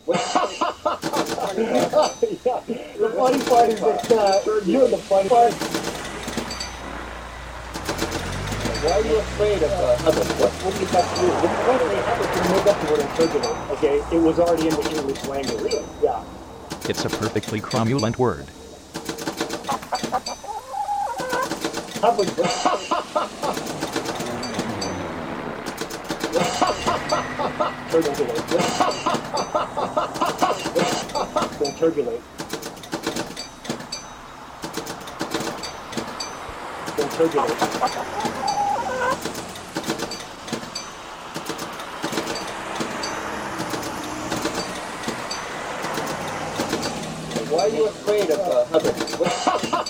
Yeah, the funny part is that you and the funny part. Why are you afraid of what do you have to do? What they have to make up the word turbulent, okay? It was already in the English language. Really? Yeah. It's a perfectly cromulent word. Turbulent. Turbulent. Turbulent. Why are you afraid of